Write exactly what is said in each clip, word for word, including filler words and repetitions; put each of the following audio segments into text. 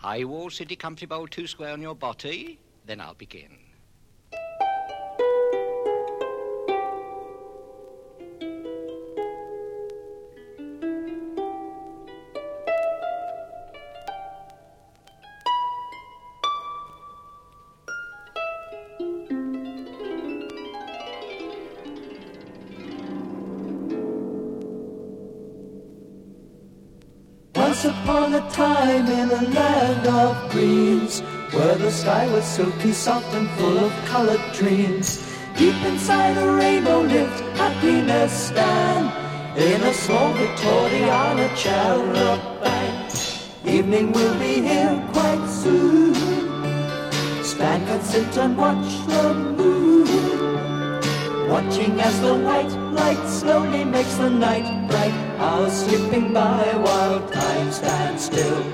High wall, city, country bowl, two square on your body. Then I'll begin. Once upon a time in a land of dreams, where the sky was silky soft and full of colored dreams, deep inside a rainbow lived happiness stand, in a small Victoriana charabanc. Evening will be here quite soon. Span can sit and watch the moon, watching as the white light slowly makes the night bright. Hours slipping by while time stands still.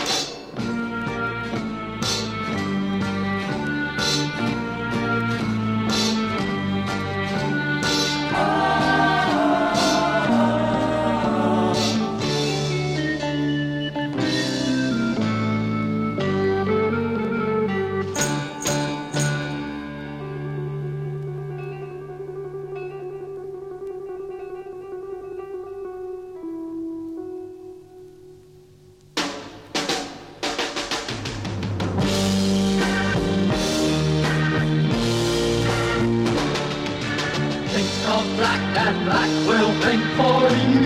Black and black will think for you.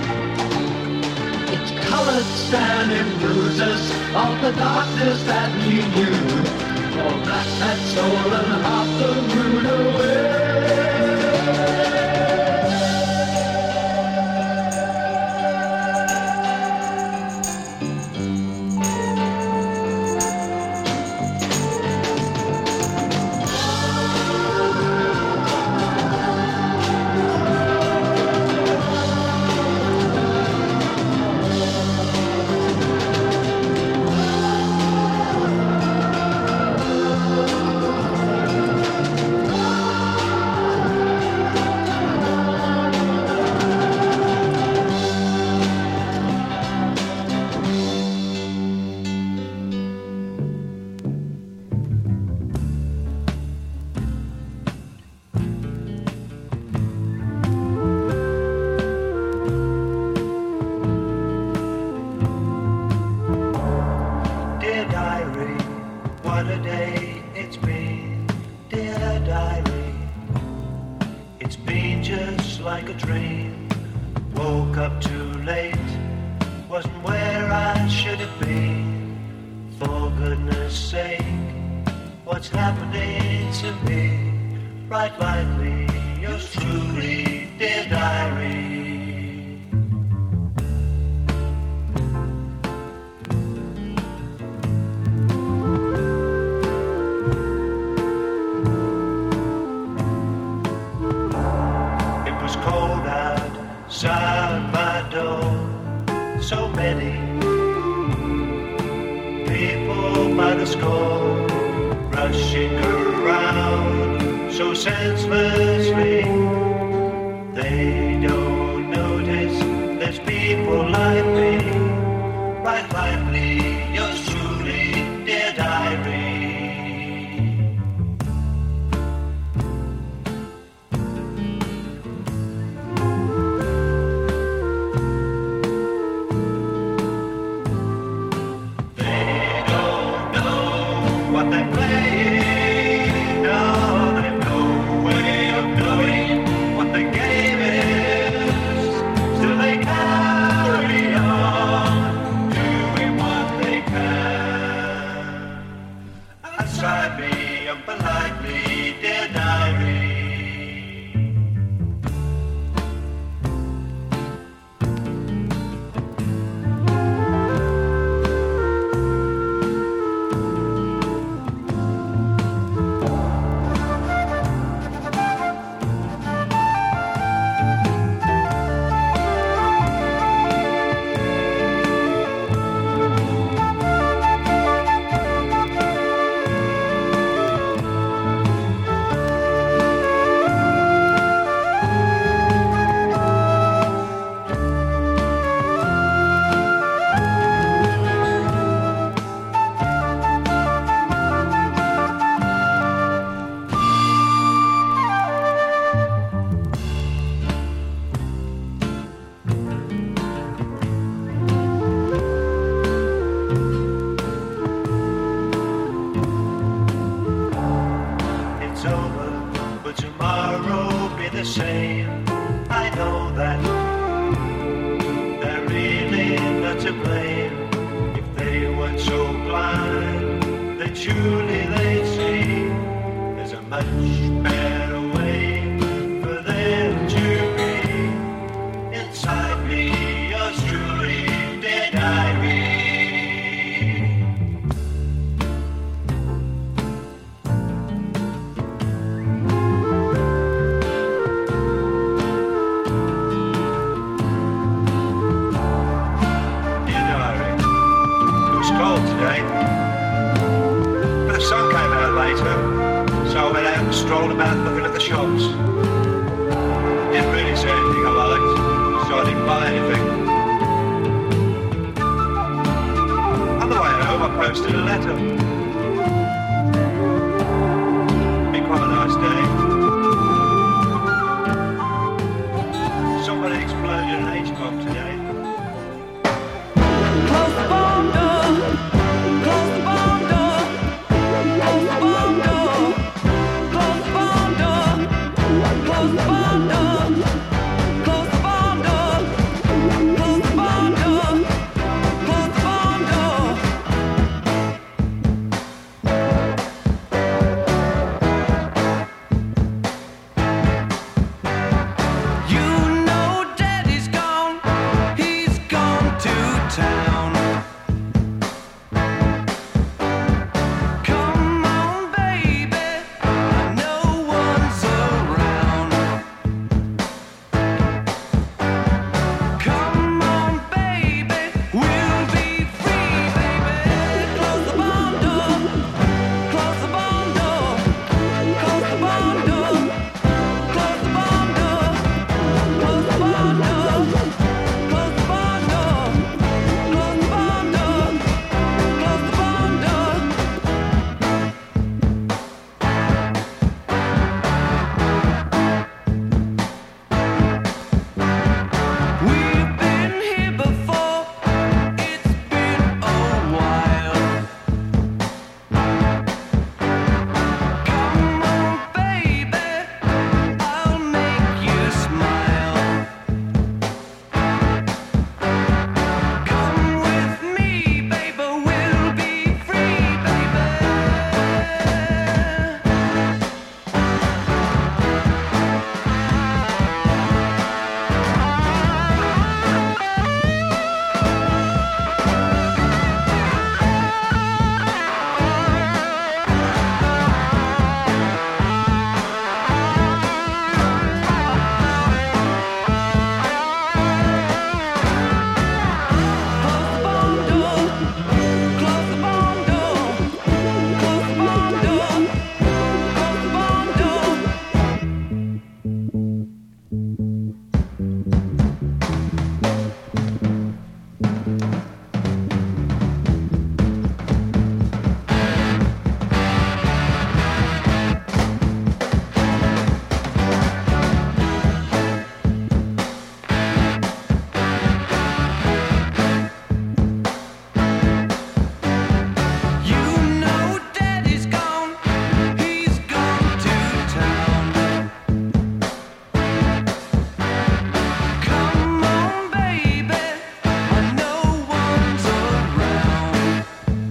It's colored sand and bruises of the darkness that we knew. For black had stolen half the moon away. What a day it's been, dear diary. It's been just like a dream. Woke up too late, wasn't where I should have been. For goodness sake, what's happening to me? Write lightly, yours truly, dear diary. Outside my door, so many people by the score, rushing around so senselessly. They don't notice there's people like me. Write lightly, yours truly, dear diary. What they're playing, no, they've no way Will tomorrow be the same? I know that they're really not to blame. If they weren't so blind, then surely they'd see there's a much better way for them to be. Inside me, yours truly, dear diary. So I went out and strolled about looking at the shops. Didn't really see anything I liked, so I didn't buy anything. On the way home I posted a letter. Been quite a nice day. Somebody exploded an H-bomb today. Close the barn door, close the barn door, close the barn door, close the barn door, close the barn door, close the barn door, close the barn door, close the barn door. You know Daddy's gone, he's gone to town. Come on, baby, no one's around. Come on, baby, we'll be free, baby. Close the barn door, close the barn door, close the barn door, close the barn door, close the barn door, close the barn door, close the barn door, close the barn door. We've been here before, it's been a while. Come on, baby, I'll make you smile. Come with me, baby, we'll be free, baby. Close the barn door, close the barn door, close the barn door, close the barn door. You know Daddy's gone, he's gone to town. Come on, baby, no one's around.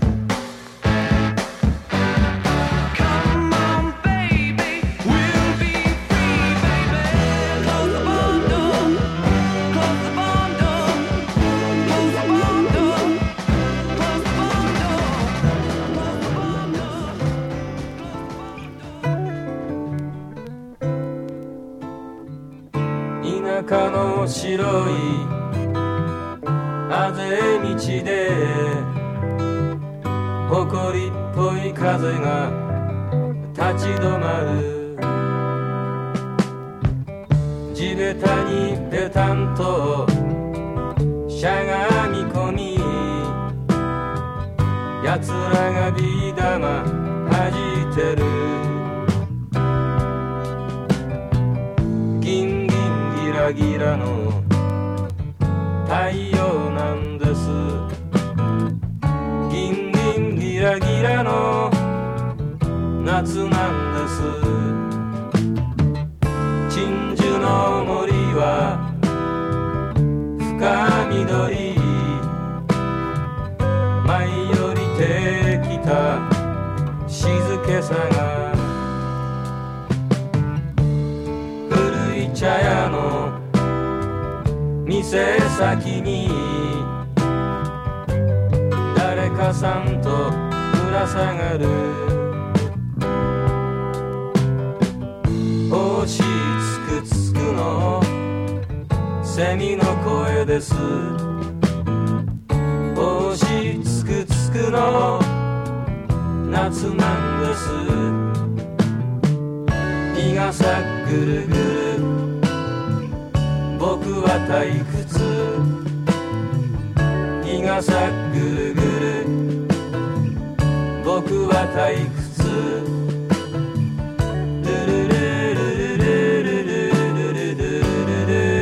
Come on, baby, we'll be free, baby. Close the barn door, close the barn door, close the barn door, close the barn door, close the barn door. 田舎の白いあぜ道で埃っぽい風が立ち止まる地べたにペタンとしゃがみ込み奴らがビー玉弾いてるギンギンギラギラの太陽なんですギンギンギラギラの夏なんです茶屋の店先に誰かさんとぶら下がる星つくつくのセミの声です星つくつくの夏なんです日がさぐるぐる僕は退屈日がさぐるぐる僕は退屈ルルルルルルルルルルルル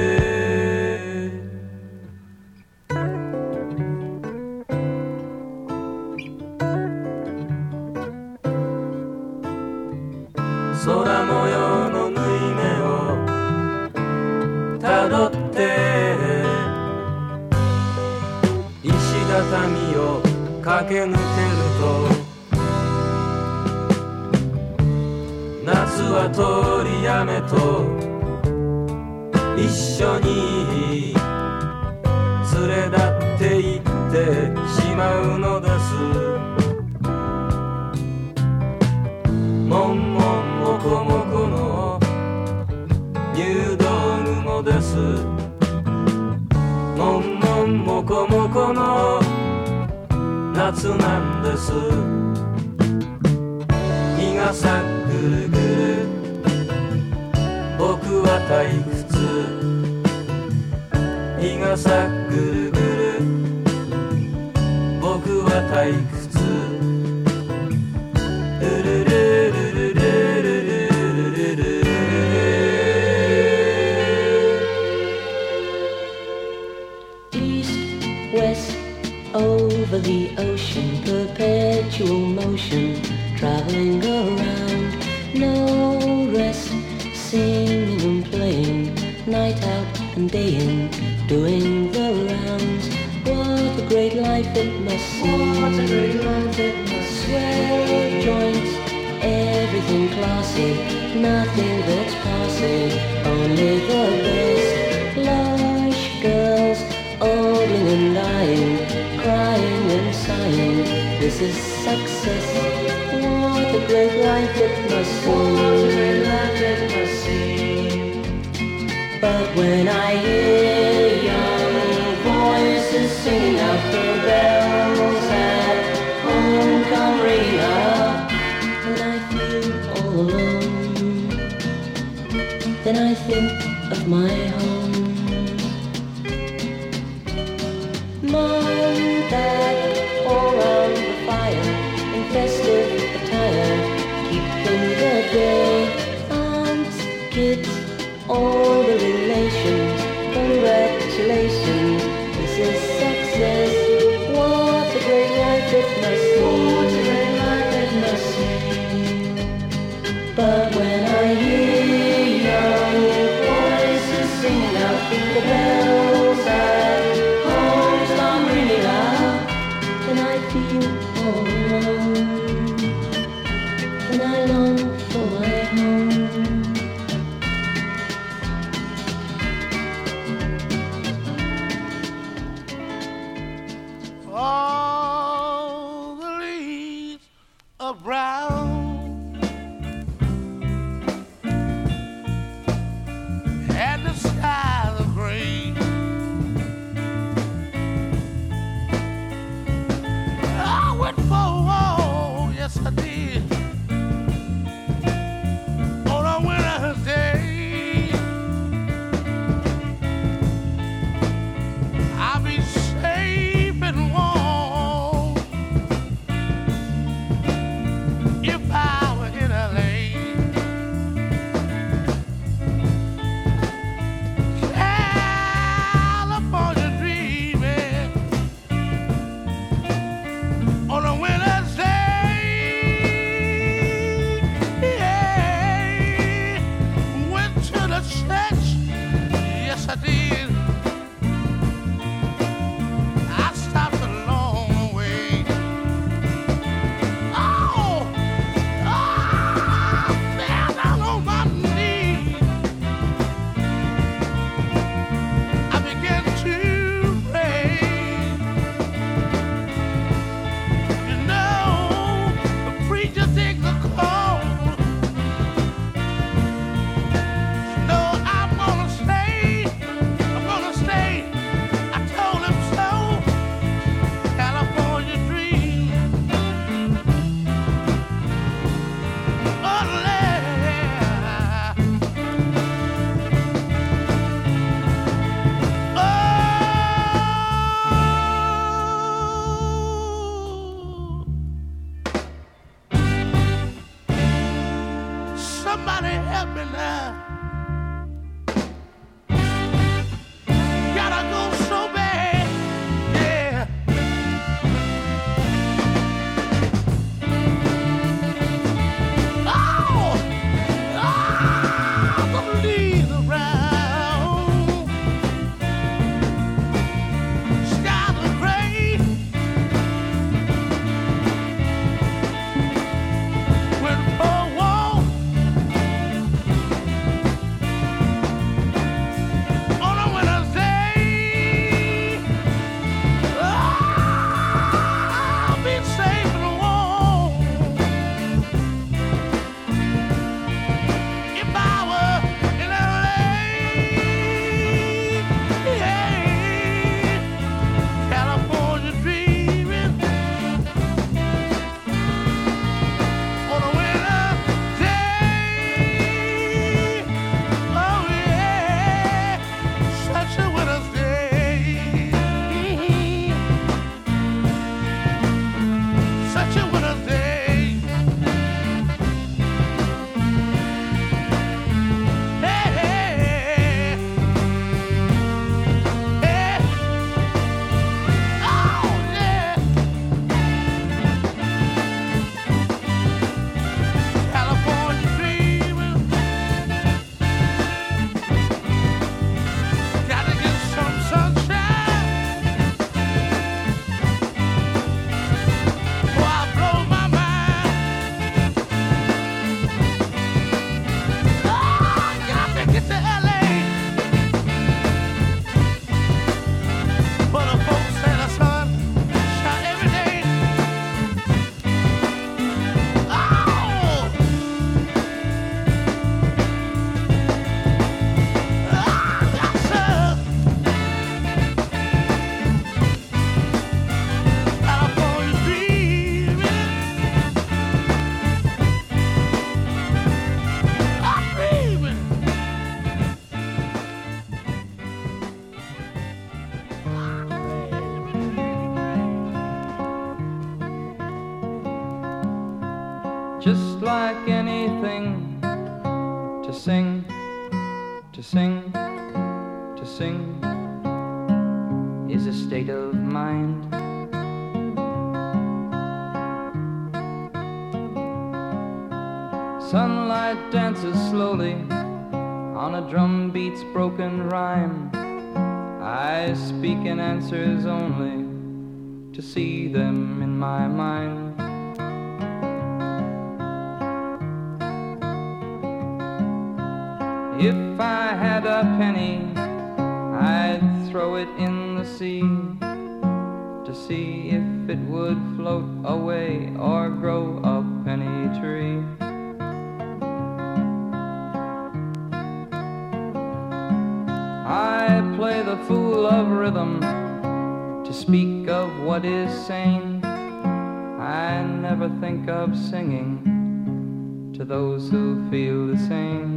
空模様の縫い目をたどって石畳を駆け抜けると夏は通り雨と一緒に連れ立って行ってしまうのですもんもんもこもこの入道雲ですもんもんもこもこの夏なんです日がさぐるぐる僕は退屈日がさぐるぐる僕は退屈ルルルルルルルルルルル East, west, over the ocean, perpetual motion, traveling around, no rest, singing and playing, night out and day in, doing the rounds. What a great life it must seem. What a great life it must seem. Swell joints, everything classy, nothing that's passing, only the best. Lush girls, ogling and dying, crying and sighing, this is success. What a great life it must seem. What a great life it must seem. But when I hear young voices singing out the bells at home come ringing up, and I feel all alone, then I think of my home. Mom, Dad, all round the fire, in festive attire, keeping the day. Aunts, kids, all the relations, congratulations, this is success. What a great life it must seem. What a great life it must seem. But when I hear young voices singing out the bells at home start ringing out, then I feel all alone, and I long for my home. All the leaves are brown, and the skies are gray. I went for a walk, yes I did, on a winter's day. I'll be safe and warm if I were in L A. California dreaming on a winter's day. Yeah. Went to the church, yes I did. I stopped along the way. Oh, I fell down on my knees help me now. Gotta go so bad, yeah. Oh, oh, the leaves around, skies are gray. When oh, whoa, on a winter's day, I'll be safe and warm. If I were in L A, yeah, California dreaming on a winter's day. Oh yeah, such a winter's day. Such a winter's day. Hey, hey, hey. Oh yeah. California dreaming. Gotta get some sunshine. Or I'll blow my mind. Oh, got to get to L A. But the folks say the sun shine every day. Oh, ah, yes, sir. California dreaming. I'm dreaming. Just like anything, to sing, to sing, to sing is a state of mind. Sunlight dances slowly on a drum beat's broken rhyme. I speak in answers only to see them in my mind. If I had a penny, I'd throw it in the sea to see if it would float away or grow a penny tree. I play the fool of rhythm to speak of what is sane. I never think of singing to those who feel the same.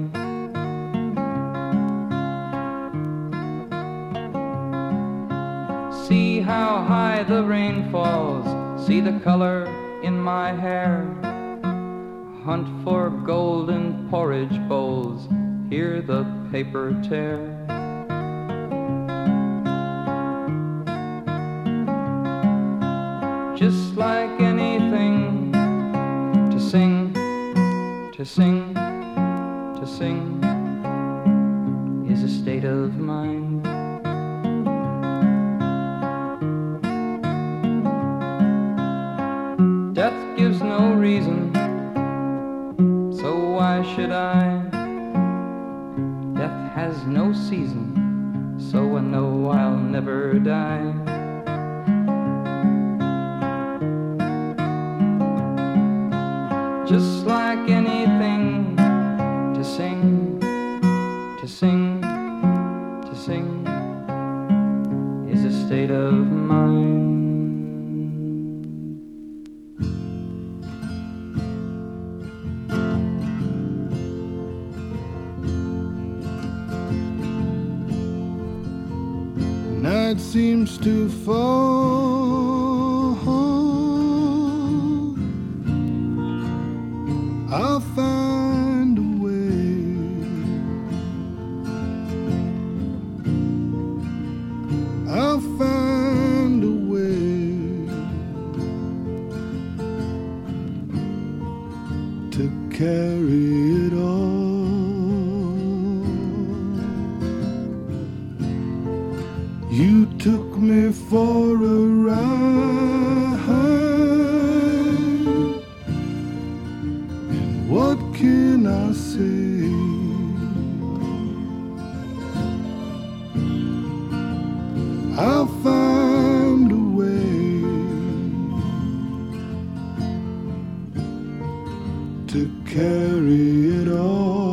See how high the rain falls, see the color in my hair. Hunt for golden porridge bowls, hear the paper tear. Just like anything, to sing, to sing, to sing is a state of mind. Death gives no reason, so why should I? Death has no season, so I know I'll never die. Just like anything, to sing, to sing, to sing is a state of mind. Night seems to fall. I'll find a way took me for a ride. And what can I say? I'll find a way to carry it all.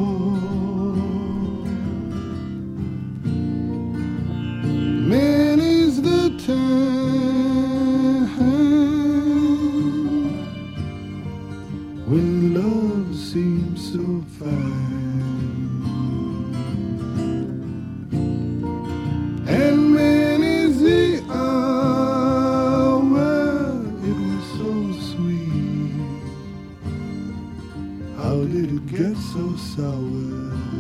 Many's the time when love seems so fine, and many's the hour it was so sweet. How did it get so sour?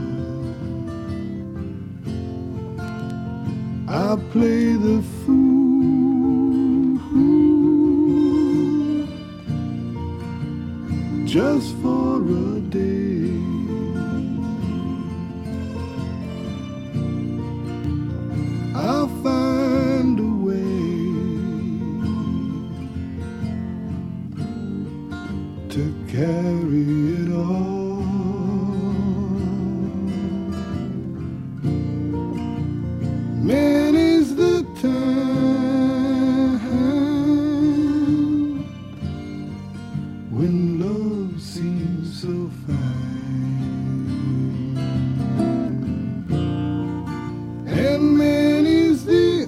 I play the fool just for a day. I'll find a way to carry it all. Many's the time when love seems so fine, and many's the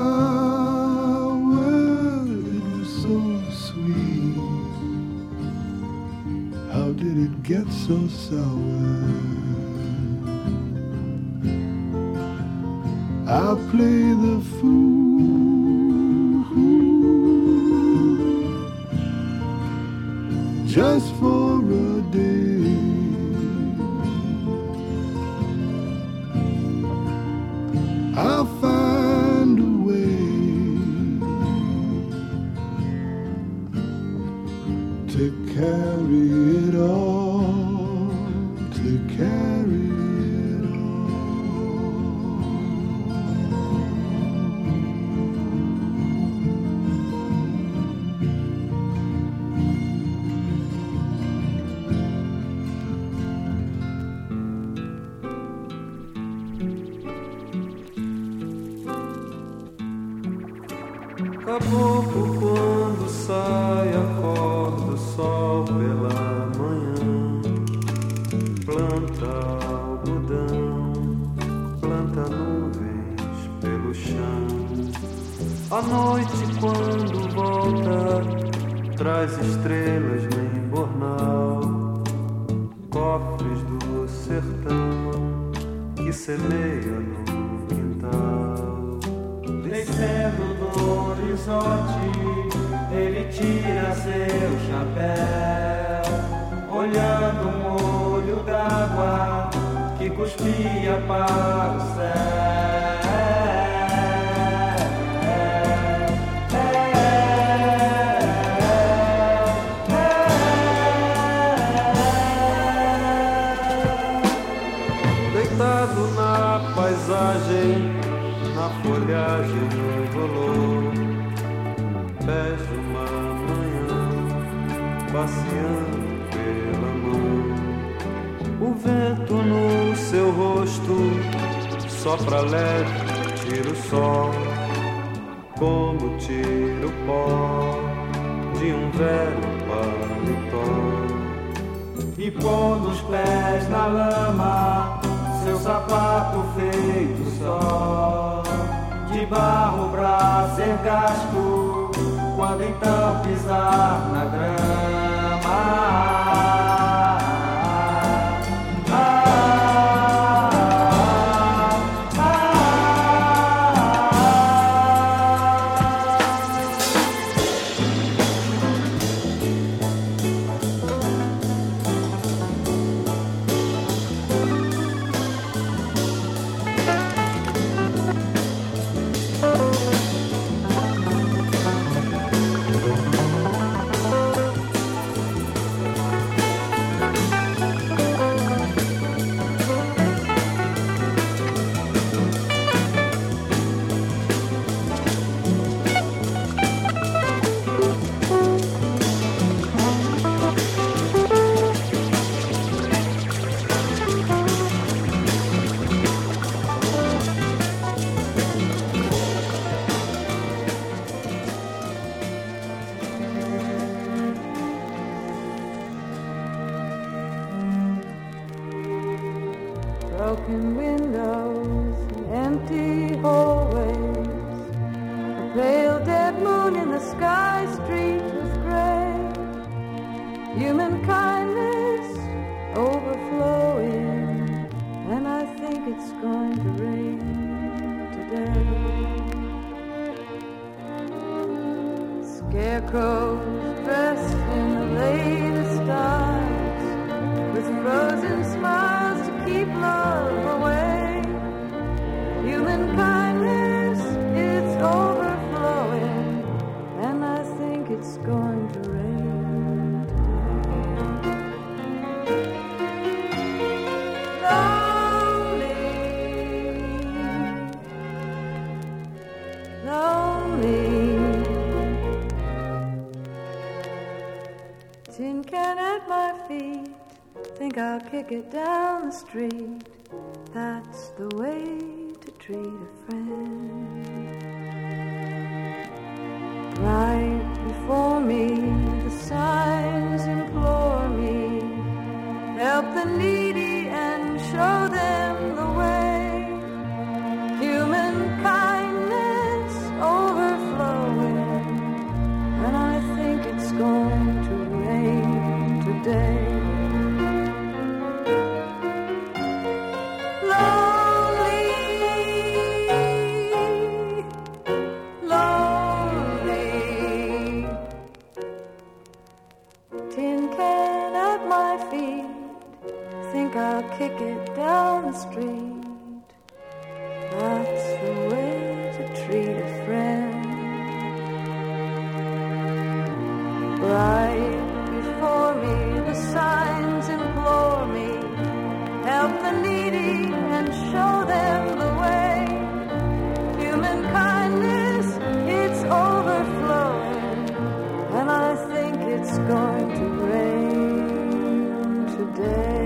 hour it was so sweet. How did it get so sour? I play the fool just for a day. I'll find a way to carry it all, to carry it Caboclo, quando sai, acorda o sol pela manhã. Planta algodão, planta nuvens pelo chão. À noite, quando volta, traz estrelas no embornal. Cofres do sertão que semeia no quintal. Descendo do horizonte, ele tira seu chapéu, olhando um olho d'água que cuspia para o céu. Deitado na paisagem, na folhagem rolou, pés de uma manhã, passeando pela mão. O vento no seu rosto sopra leve, tira o sol, como tira o pó de um velho paletó. E pondo os pés na lama, seu sapato feito só, de barro pra ser gasto, quando então pisar na grama. broken windows and empty hallways. A pale dead moon in the sky, street was gray. Human kindness overflowing, and I think it's going to rain today. Scarecrows dressed in the latest styles, with frozen smiles to keep love away. Human kindness, it's overflowing, and I think it's going to rain today. Lonely, lonely. Tin can at my feet, think I'll kick it down the street. That's the way to treat a friend. Right before me, the signs implore me, help the needy and show them the way. Human kindness overflowing, and I think it's going to rain today. I'll kick it down the street. That's the way to treat a friend. Right before me, the signs implore me, help the needy and show them the way. Human kindness, it's overflowing, and I think it's going to rain today.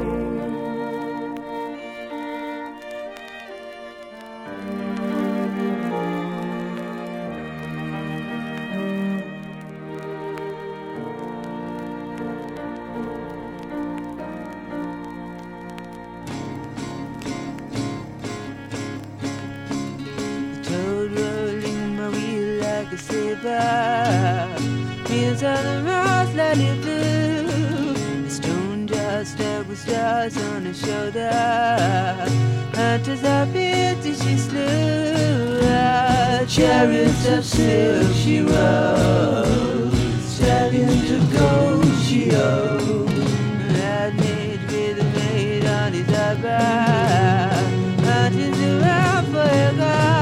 Hills of the rose lightly blue, the stone dust up with stars on her shoulder. Hunters of beauty she slew, chariots of silk she rode, stallions of gold she owned. That made with a maid on his eyebrow, hunters around for a god.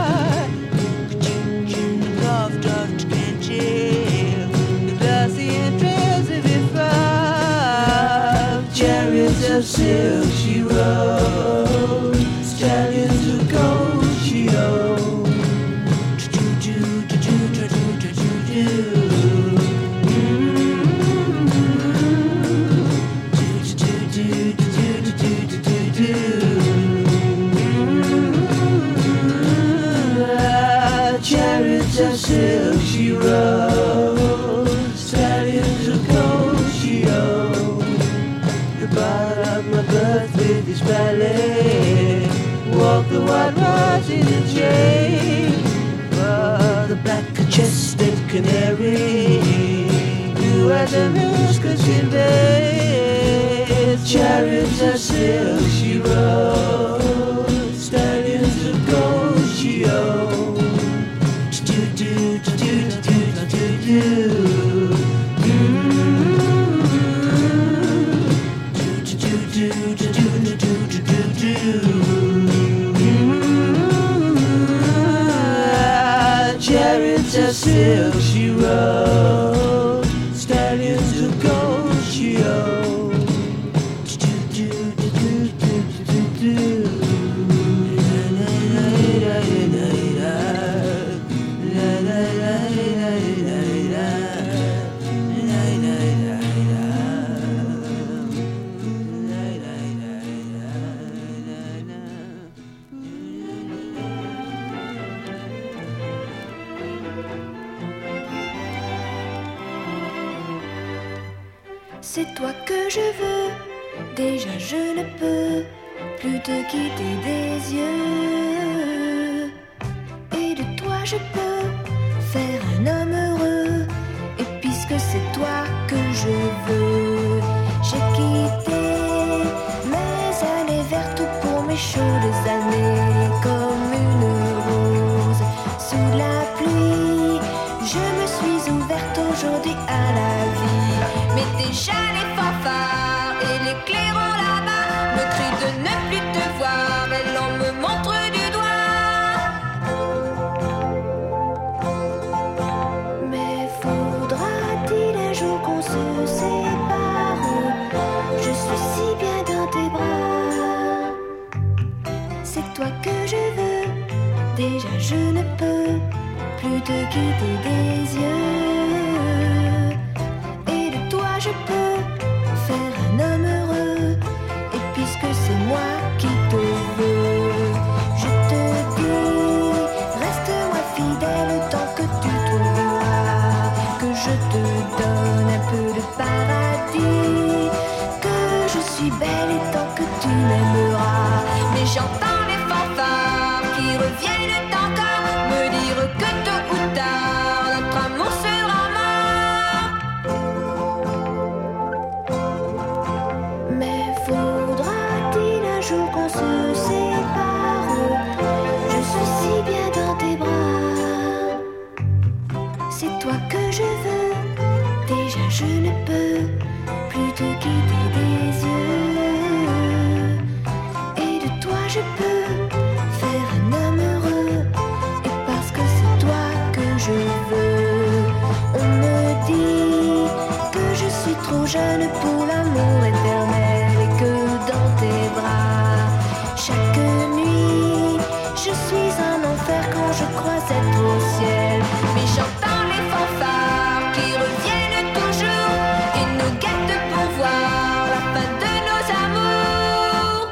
Chariots of silk she rode, stallions of gold she owned. Chariots of silk she rode, stallions of gold she owned. Brought up my birth with his ballet, walk the white rose in a chain. Oh, the black-chested canary, who has a muscus in bed. Chariots of silk she rode, stallions of gold she owned. Do-do-do-do-do-do-do-do. Chariots of silk she rode, stallions of gold she owned. C'est toi que je veux, déjà je ne peux plus te quitter des yeux. Et de toi je peux faire un homme heureux. Et puisque c'est toi que je veux, j'ai quitté mes années vertes pour mes chaudes années. Comme une rose sous la pluie, je me suis ouverte aujourd'hui à la vie. Mais déjà les fanfares et les clairons là-bas me crient de ne plus te voir et l'on me montre du doigt. Mais faudra-t-il un jour qu'on se sépare? Je suis si bien dans tes bras. C'est toi que je veux, déjà je ne peux plus te quitter des yeux. Et de toi je peux faire un homme heureux. Et puisque c'est moi qui te veux, je te dis, reste-moi fidèle tant que tu trouveras que je te donne un peu de paradis, que je suis belle et tant que tu m'aimeras. Mais j'entends les fanfares qui reviennent encore me dire que tôt ou tard notre amour sera mort. Mais faudra-t-il un jour qu'on se sépare? Je suis si bien dans tes bras. C'est toi que je veux, déjà je ne peux plus te quitter des yeux. Et de toi je peux faire un homme heureux. Et parce que c'est toi que je veux, on me dit que je suis trop jeune pour l'amour éternel. Et que dans tes bras, chaque nuit, je suis un enfer quand je crois être au ciel. Mais j'entends les fanfares qui reviennent toujours et nous guettent pour voir la fin de nos amours.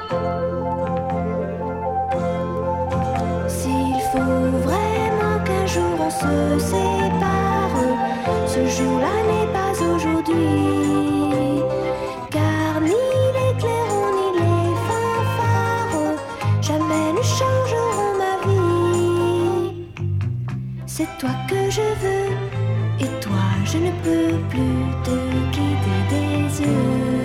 S'il faut vraiment qu'un jour on se sépare, ce jour-là n'est pas aujourd'hui. Car ni les clairons ni les fanfares jamais ne changeront ma vie. C'est toi que je veux, et toi je ne peux plus te quitter des yeux.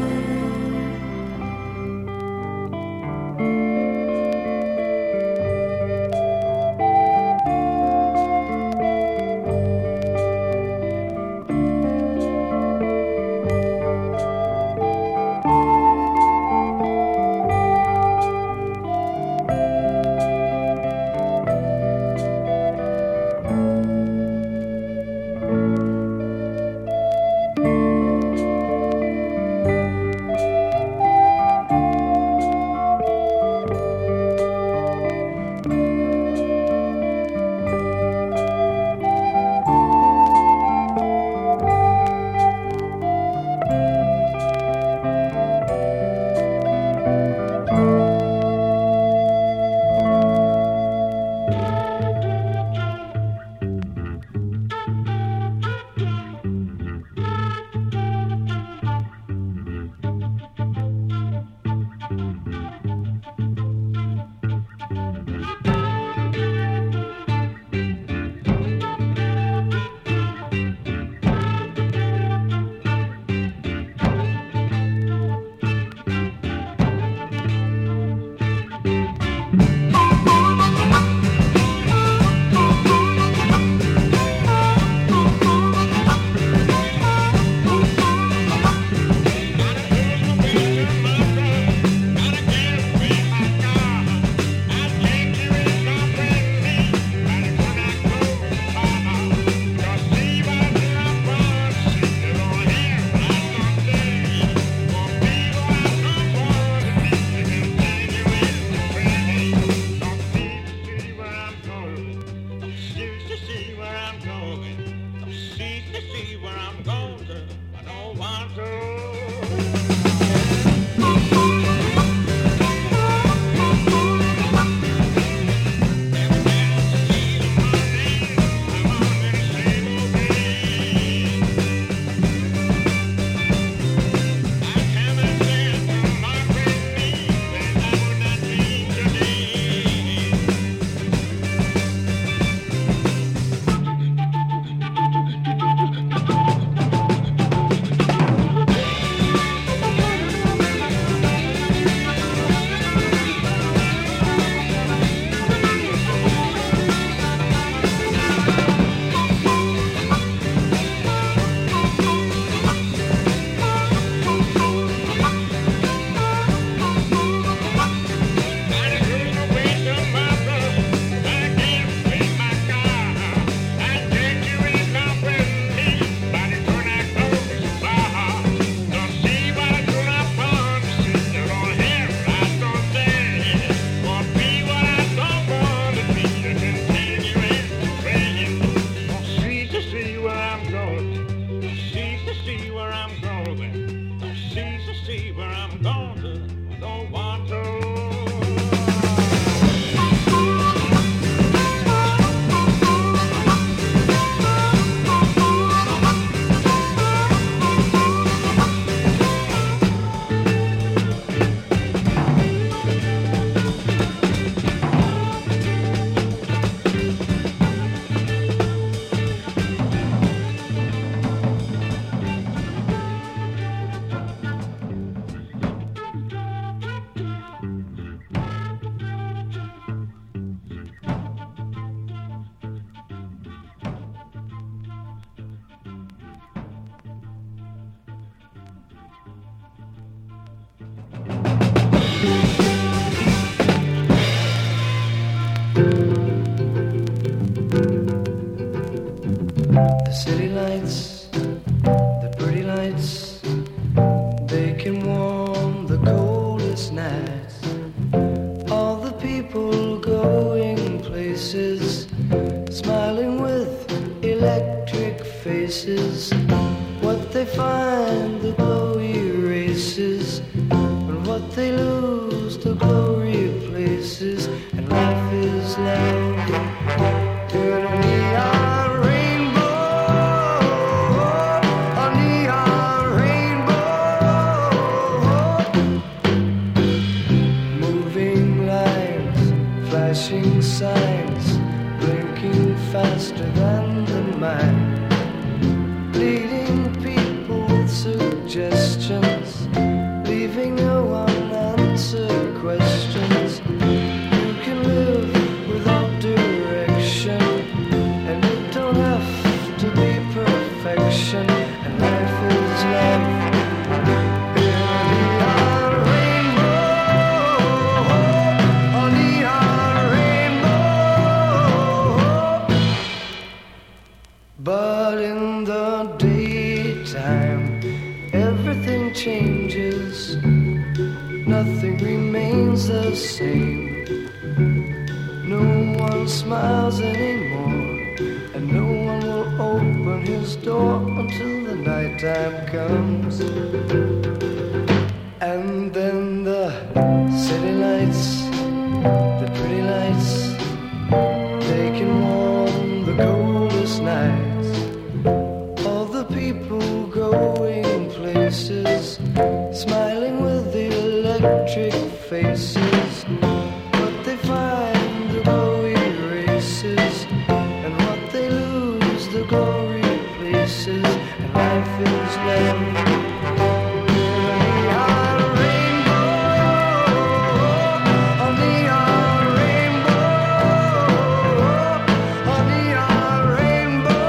nights. All the people going places, smiling with electric faces. What they find, the glow erases, and what they lose, the glow replaces. And life is love in a neon rainbow, a neon rainbow. Moving lines, flashing signs, blinking faster than the mind, leading people with suggestions, leaving no unanswered questions. You can live without direction, and it don't have to be perfection. And life is love in a neon rainbow, a neon rainbow. But in the daytime, everything changes, nothing remains the same. No one smiles anymore, and no one will open his door until the nighttime comes. And then the city lights, the pretty lights, they can warm the coldest nights. All the people going places, smiling with the electric faces. What they find, the glow erases, and what they lose, the glow replaces. And life is love in a neon rainbow, a neon rainbow, a neon rainbow.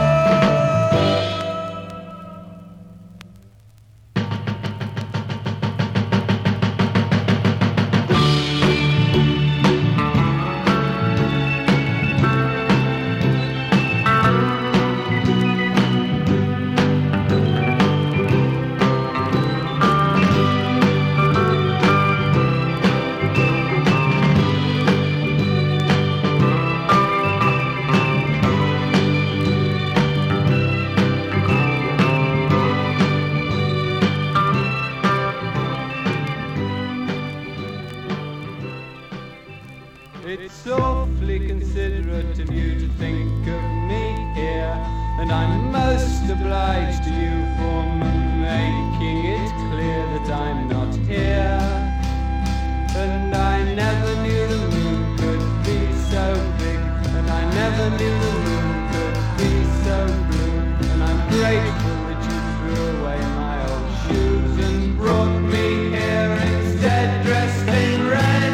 It's awfully considerate of you to think of me here, and I'm most obliged to you for making it clear that I'm not here. And I never knew the moon could be so big, and I never knew the moon could be so blue. And I'm grateful that you threw away my old shoes and brought me here instead, dressed in red.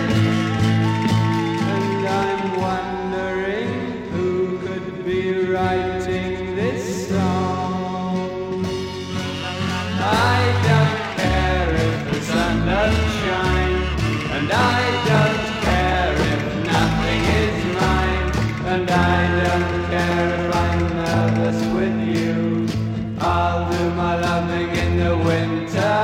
And I'm wondering who could be writing this song. I don't care if the sun doesn't shine, and I don't care if nothing is mine, and I don't care if I'm nervous with you. I'll do my loving in the winter.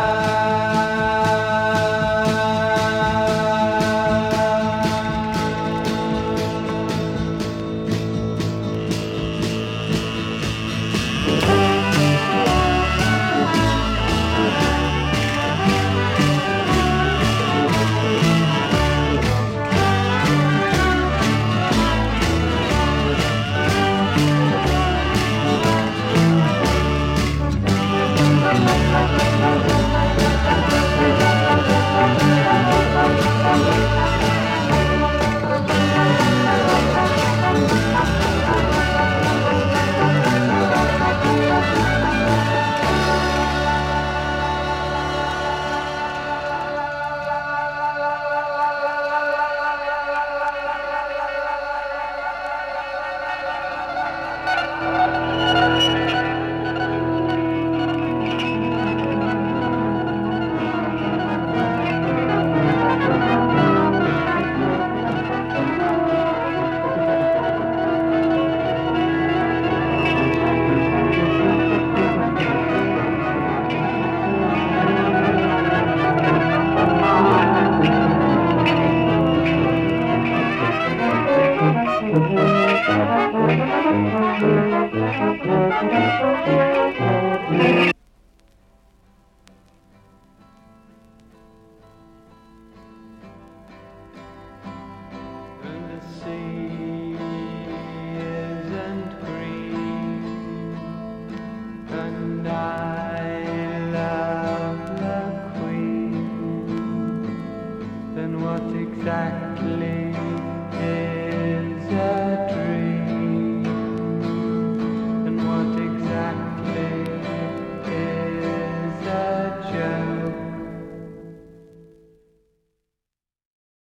Exactly is a